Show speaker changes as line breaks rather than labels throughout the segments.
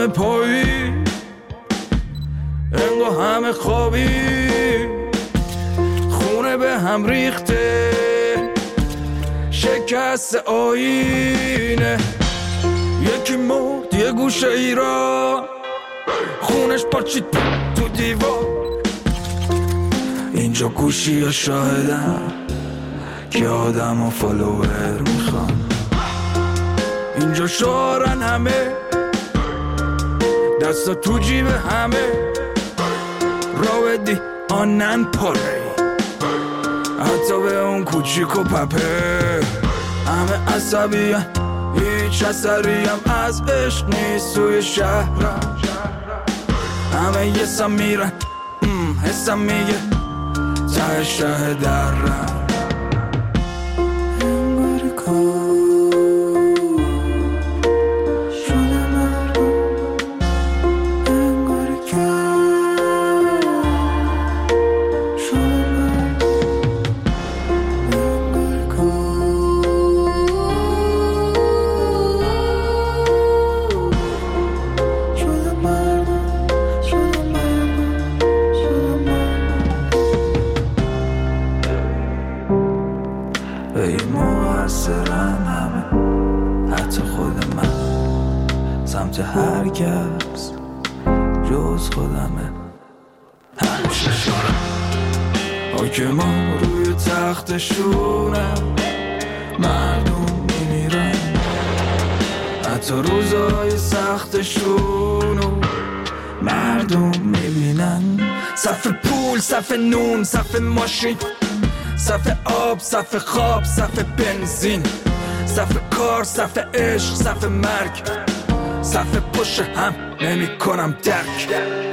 همه پایی انگار همه خوابی خونه به هم ریخته شکست آینه یکی مرد یه گوشه ایران خونش پاچید تو دیوار اینجا گوشی یا شاهدم که آدم و فالوور میخوان اینجا شعارن همه دستا تو جیب همه راودی آنن پاره حتی به اون کوچیک و پپه همه عصبیه هیچ اثریم از عشق نیست توی شهرم همه یه سم میرن حسم میگه ته شه درم هر کس جز خودمه همیشه حاکمان روی تختشونه مردم میمیرن حتی روزای سختشونو مردم میبینن صف پول، صف نون، صف ماشین صف آب، صف خواب، صف بنزین صف کار، صف عشق، صف مرگ صف پشت هم نمی کنم درک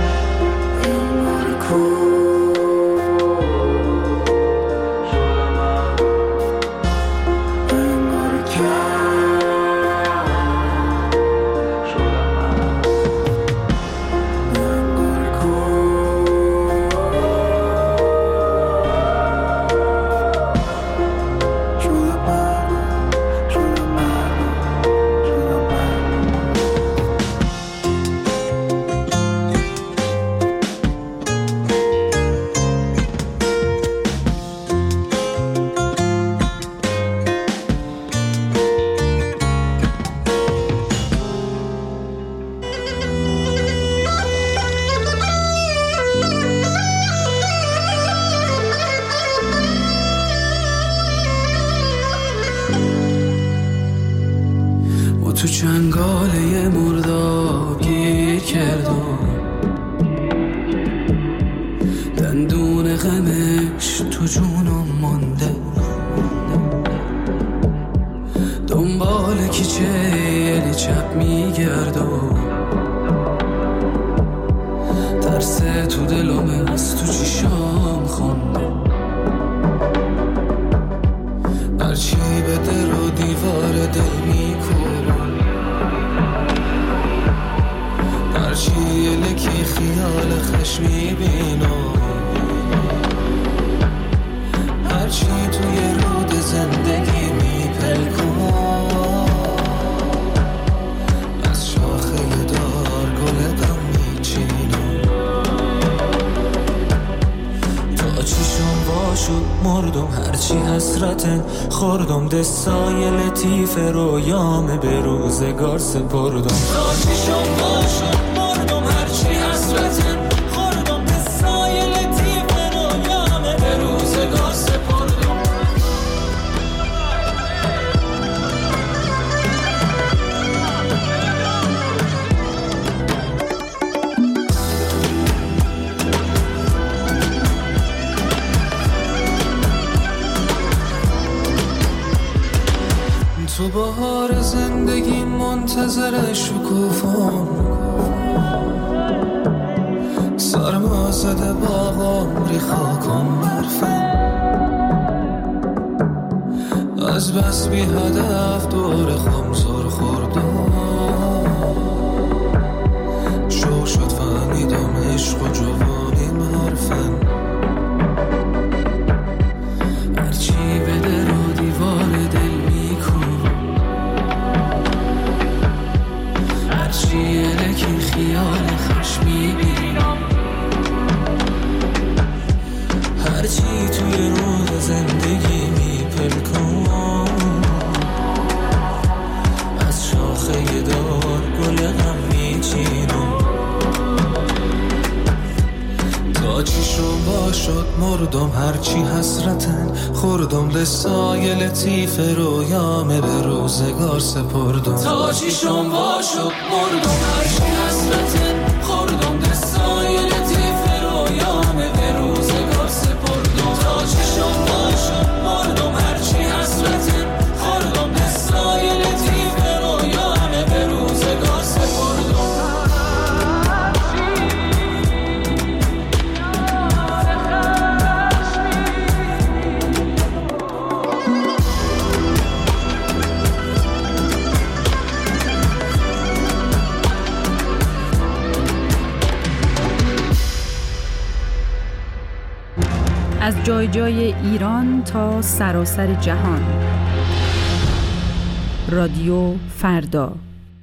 تو چنگاله مرداب گیر کردم دندون غمش تو جونم مانده دنبال کیچه چپ میگردم ترس تو دلم از تو چیشام خونده هرچی به در و دیوار دل میکنم هرچی لکی خیال خشم میبینم هرچی توی رود زندگی میپلکم از شاخه دار گل غم میچینم تا چیشم واشد مردم هرچی حسرتن خوردم دستای لطیف رویام به روزگار سپردم تا چیشم واشد مردم هرچی حسرتن خوردم دستای لطیف رویام به روزگار سپردم تو بهار زندگی منتظر شکوفام سرما زده باغم ری خاکم برفم از بس بی هدف دور خم سر خوردم شوق شد فهمیدم عشق و جوانیم حرفن هرچی به در و دیوار دل میکن هرچی الکی مردم هرچی حسرتن خوردم دستای لطیف رویامه به روزگار سپردم تا چیشم وا شد مردم هرچی حسرتن خوردم دستای لطیف رویامه به روزگار سپردم تا چیشم وا شد مردم هرچی حسرتن خوردم دستای لطیف رویامه به روزگار سپردم
از جای جای ایران تا سراسر جهان. رادیو فردا.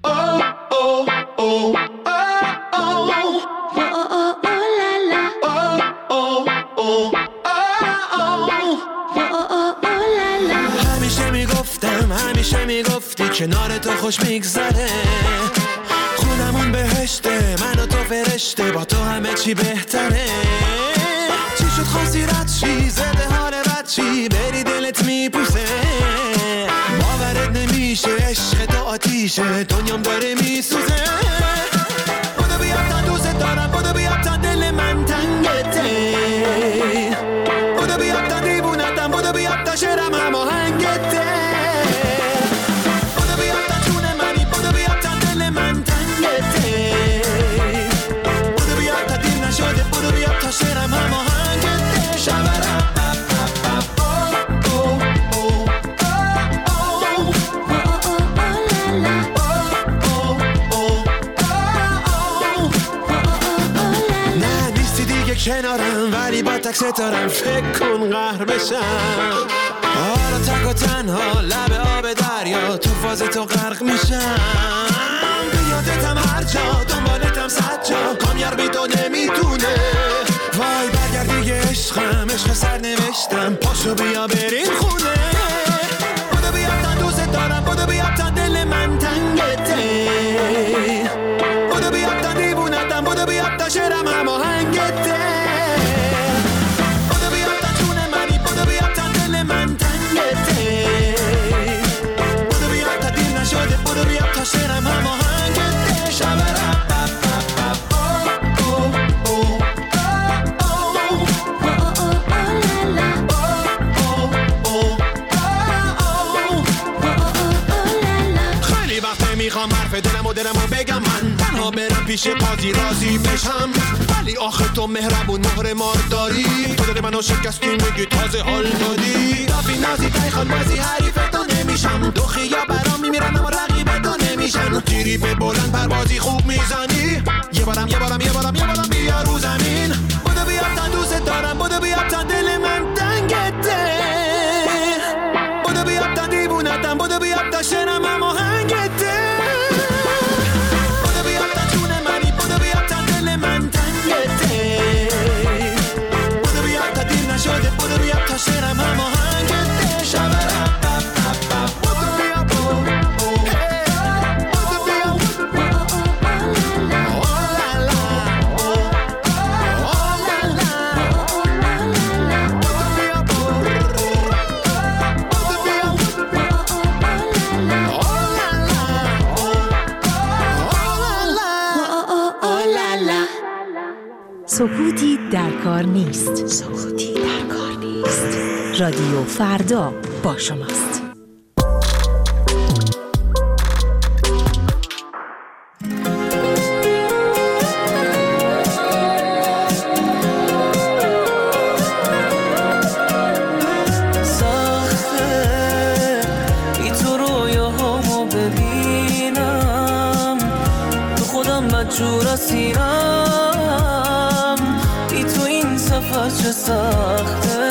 همیشه میگفتی کنار تو خوش میگذره، خونمون بهشته، من و تو فرشته، با تو همه چی بهتره. چی شد خواستی رد شی، زده حال بد چی، بری دلت میپوسه، باورت نمیشه، عشق تو آتیشه، دنیام داره میسوزه. بودو بیاد تا دوست دارم، بودو بیاد تا دل من تنگته، بودو بیاد تا دیوونتم، بودو بیاد تا شعرم هماهنگته، بودو بیاد تا جون منی، بودو بیاد تا دل من تنگته، بودو بیاد تا دیر نشده، بودو بیاد تا شعرم هماهنگته. شبرم کنارم ولی با تک ستارم، فکر کن قهر بشم، حالا تک و تنها لب آب دریا، تو فاز تو غرق میشم، بیادتم هر جا، دنبالتم صد جا، کامیار بی تو نمیتونه، وای برگرد دیگه عشقم، عشق سر نوشتم، پاشو بیا بریم خونه، بودو بیا تا دوست دارم، بودو بیا تا دل من تنگته، بودو بیا تا دیوونتم، بودو بیا تا شعرم هماهنگته، بودو بیا تا جون منی، بودو بیا تا دل من تنگته، بودو بیا تا دیر نشده، بودو بیا تا شعرم هماهنگته. شبرم میخوام حرف دلمو بگم، من تنها برم پیش قاضی راضی بشم، ولی آخه تو مهربون مهر مار داری، تو دل منو شکستی میگی تازه حال دادی، دافی نازی تایخان بازی حریف تو نمیشم، دو خیا برام میمیرن اما رقیب تو نمیشن، تیری به بلند پروازی خوب میزنی، یه بارم بیا رو زمین، بودو بیا تا دوست دارم، بودو بیا تا دل من تنگته، بودو بیا تا دیوونتم، بودو بیا تا شعرم هماهنگته، بودو بیا تا جون منی، بودو بیا تا دل من تنگته، بودو بیا تا دیر نشده، بودو بیا تا شعرم هماهنگته. شبرم
سکوتی در کار نیست. سکوتی در کار نیست. رادیو فردا با شماست.
سخته بی تو رویاهامو ببینم، تو خودم بدجور اسیرم، بی تو این سفر چه سخته،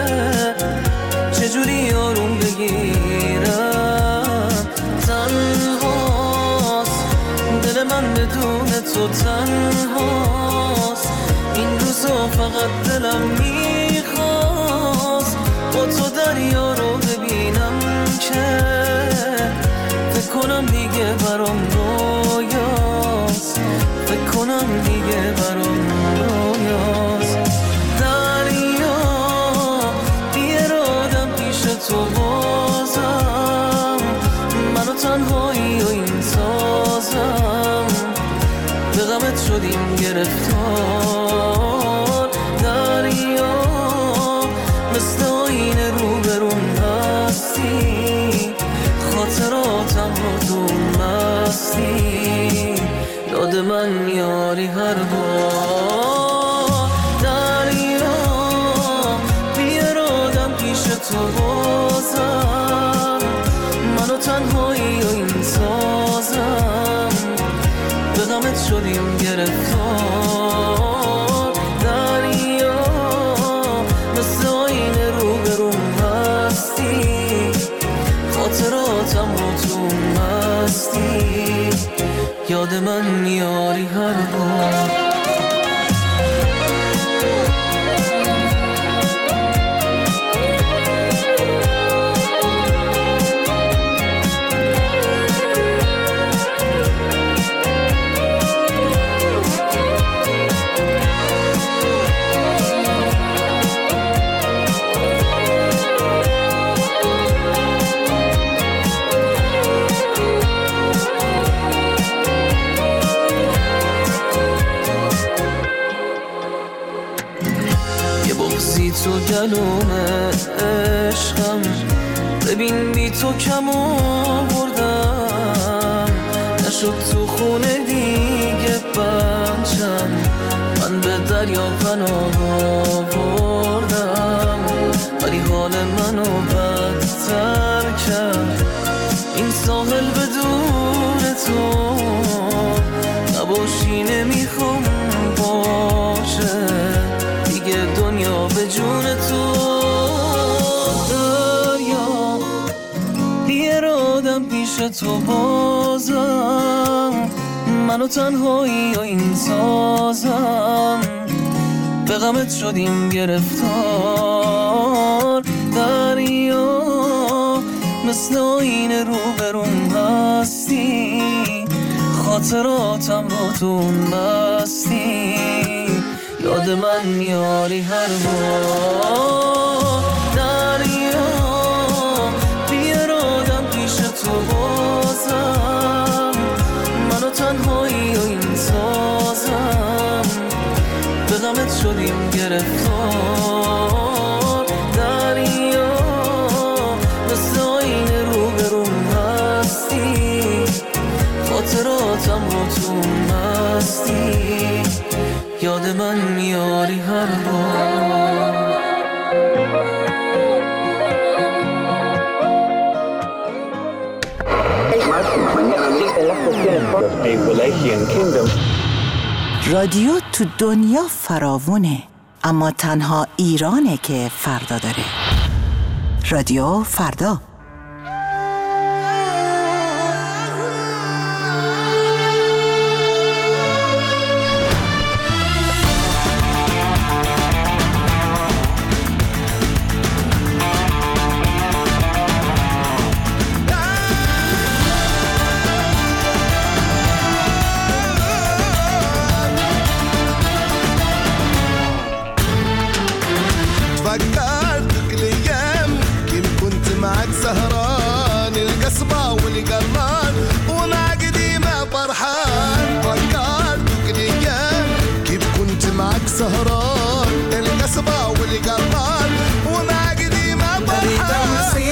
چجوری آروم بگیرم، تنهاست دل من بدون تو، تنهاست این روزا، فقط دلم میخواست با تو دریا رو ببینم، که فکر کنم دیگه برام رویاست، فکر کنم دیگه برام رویاست، دریا شدیم گرفتار دریا مثل آینه روبرون هستی خاطراتم رو تو مستی یاد من میاری هر بار دریا بیارادم پیش تو بازم منو تنهایی و این سازم به غمت شدیم گرفتار دریا مثل آینه روبرون هستی خاطراتم رو تو مستی یاد من میاری هر بار تو گلوم عشقم ببین بی تو کم آوردم نشد تو خونه دیگه بچم من به دریا پناه آوردم ولی حال منو بدتر کرد این ساحل بدون تو نباشی نمیخوام باشه دیگه دنیا به جون تو دریا بیارادم پیش تو بازم منو تنهایی و این سازم به غمت شدیم گرفتار دریا مثل آینه روبرون هستی خاطراتم رو تو مستی یاد من میاری هر بار دریا بیارادم پیش تو بازم منو تنهایی و این سازم به غمت شدیم گرفتار دریا مثل آینه روبرون هستی خاطراتم رو تو مستی یاد من میاری هر بار
رادیو تو دنیا فراوونه اما تنها ایرانه که فردا داره. رادیو فردا.
سهران القصبة والقرمان وما قديمة فرحان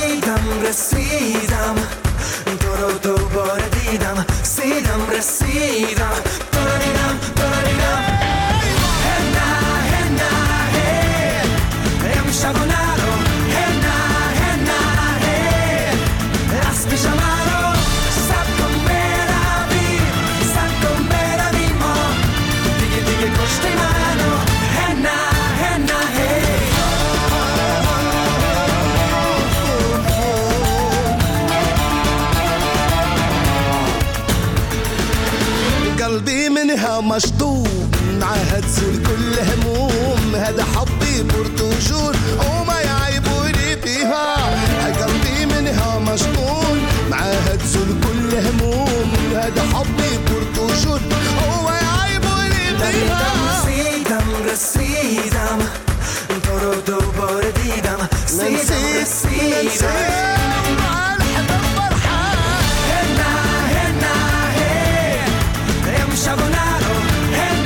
رسيدم تو رو دوباره دیدم سیدم رسیدم تو رو دیدم هنا امشب و نرو هنا اسبی شمارو سب کن بروی ما دیگه کشتی منو هنا قلبي منها مشطوب معاها تزول كل هموم هذا حبي برتجول وما يعيبوني فيها قلبي منها مشطوب معاها تزول كل هموم هذا حبي برتجول وما يعيبوني فيها رسیدم تو رو دوباره دیدم رسیدم شب و نرو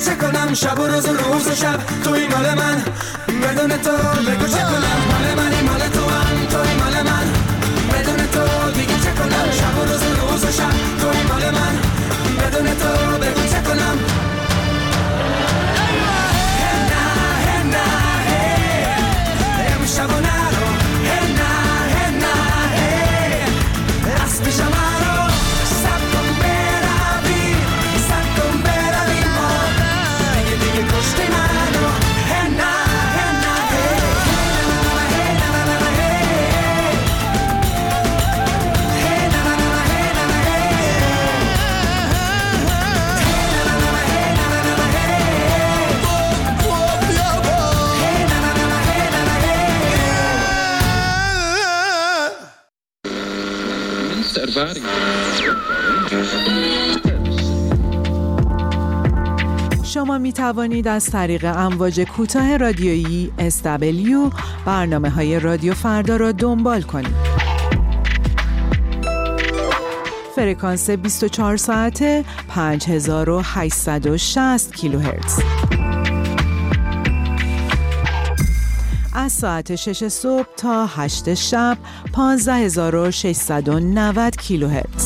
چه کنم شب و روز و روز و شب توی مال من بدون تو بگو چه کنم مال منی مال تو هم توی مال من بدون تو دیگه چه کنم شب و روز و روز و شب توی مال من بدون تو بگو چه کنم شب و نرو اسب شما رو سب کن بروی ما دیگه کشتی منو
شما می توانید از طریق امواج کوتاه رادیویی SW برنامه‌های رادیو فردا را دنبال کنید. فرکانس 24 ساعته 5860 کیلوهرتز. از ساعت 6 صبح تا 8 شب 15690 کیلوهرتز.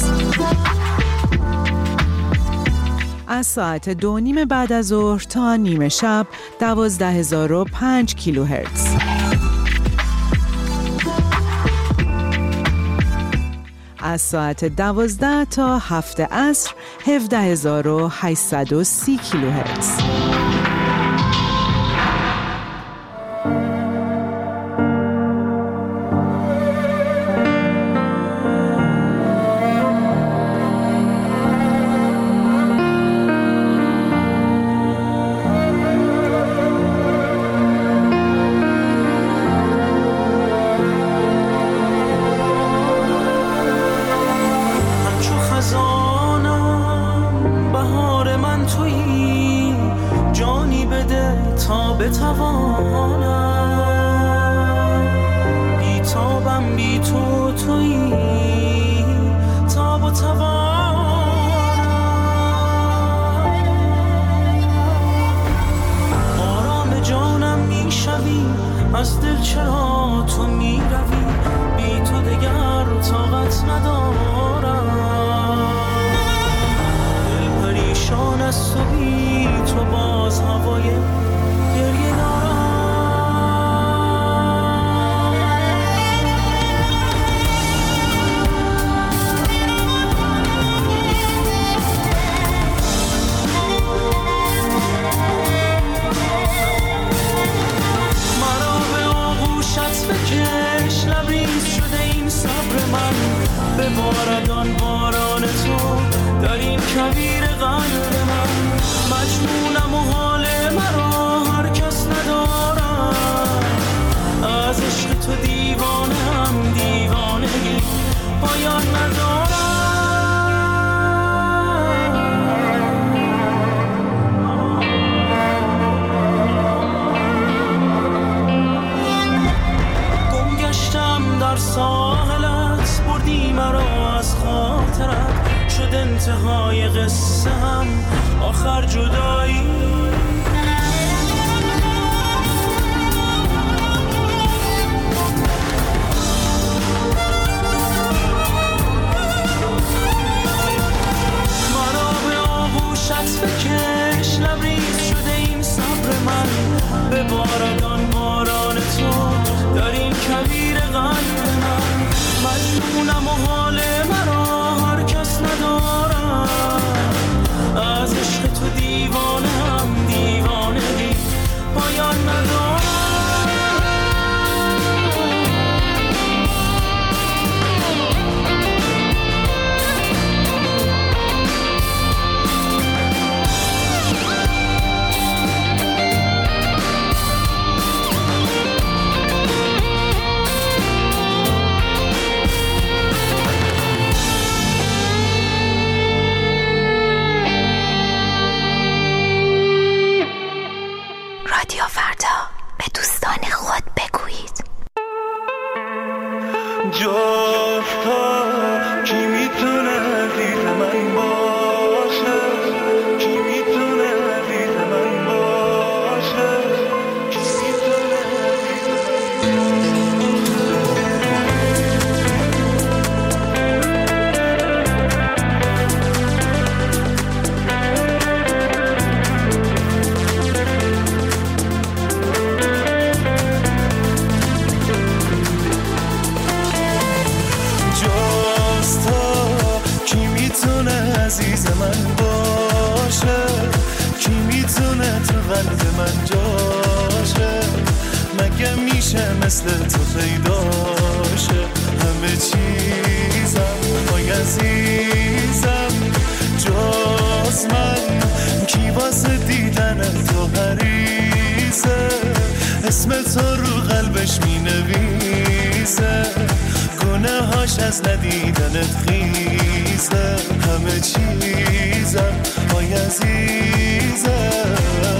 از ساعت 2:30 بعد از ظهر تا نیمه شب 12005 کیلوهرتز. از ساعت 12 تا 7 عصر 17830 کیلوهرتز.
از دل چرا تو می روی بی تو دگر طاقت ندارم دل پریشان از تو بی تو باز هوای گریه دارم به باردان باران تو در این کویر قلب من مجنونم و حال مرا هر کس ندارم از عشق تو دیوانم دیوانگی پایان ندارم گم گشتم در ساحلت بردی مرا از خاطرت شد انتهای قصه هم آخر جدایی مرا به آغوشت بکش لبریز شده این صبر من به باردان باران تو در این کویر قلب من مجنونم و حال مرا هر کس ندارم از عشق تو دیوانم دیوانگی پایان ندارم قلب من جاشه، مگه میشه مثل تو پیداشه؟ همه چیزم وای عزیزم جز من، کی واسه دیدن تو حریصه، اسم تو رو قلبش می نویسه، گناه هاش از ندیدنت خیزه، همه چیزم وای عزیزم.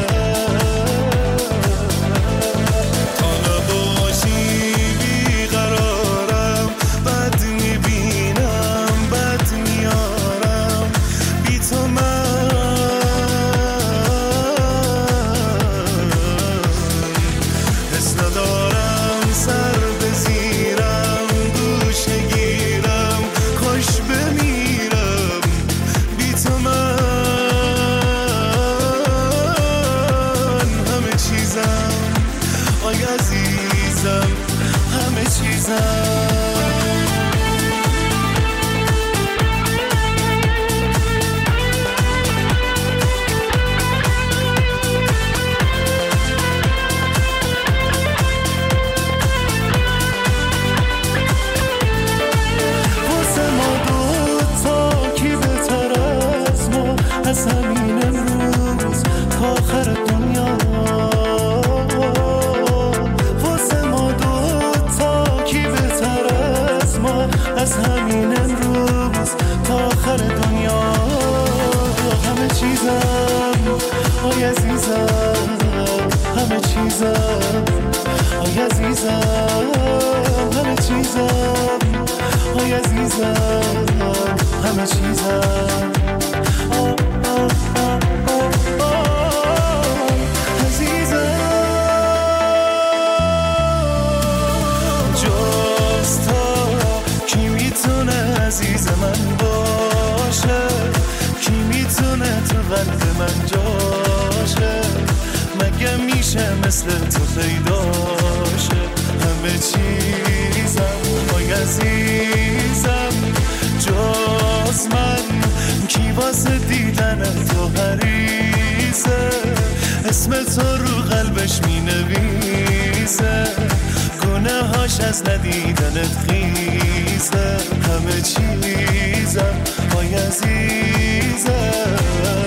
مثل تو پیداشه، همه چیزم وای عزیزم جز من، کی واسه دیدن تو حریصه، اسم تو رو قلبش می نویسه، گناه هاش از ندیدنت خیزه، همه چیزم وای عزیزم.